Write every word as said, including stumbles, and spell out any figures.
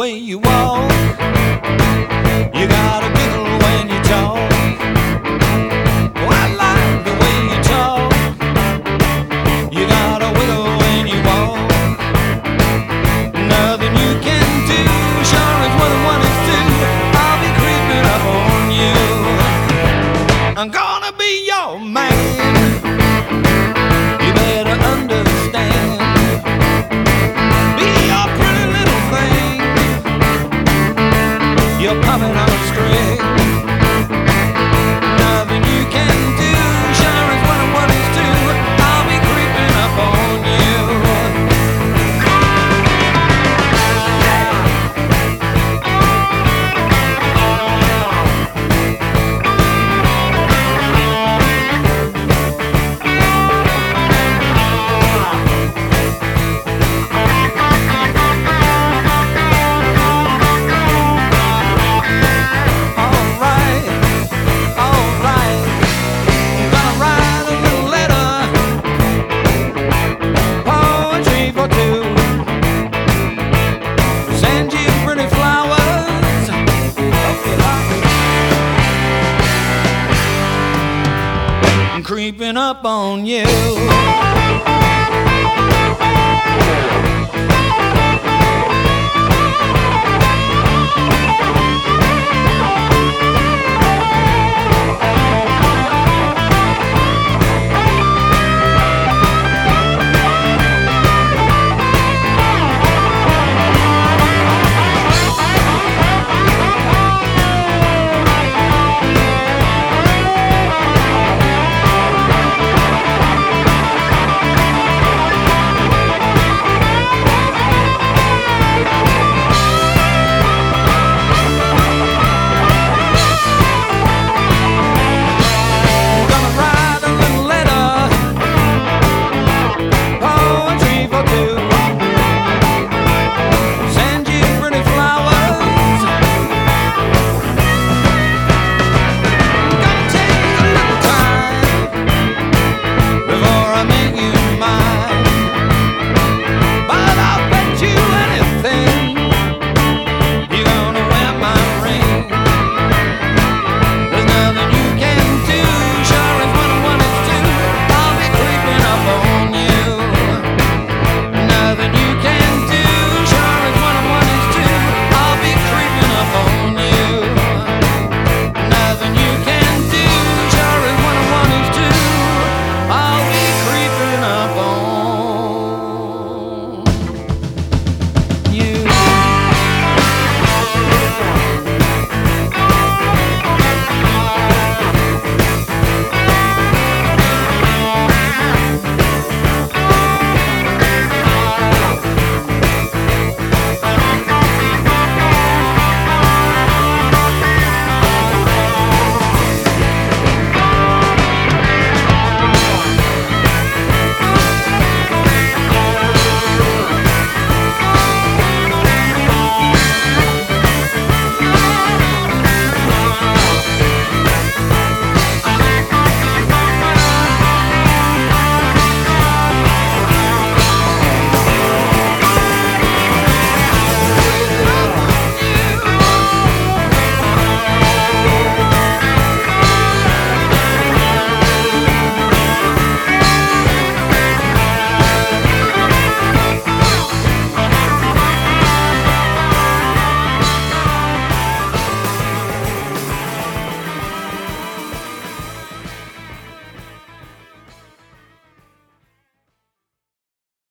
way you walk. You got a giggle when you talk. Oh, I like the way you talk. You got a wiggle when you walk. Nothing you can do, sure as one and one is two. I'll be creeping up on you. I'm gonna be your man. You better understand. Be your pretty little thing. You're popping on a string. Nothing you can do, sure as one and one is two. I'll be creeping up on you. Creeping up on you.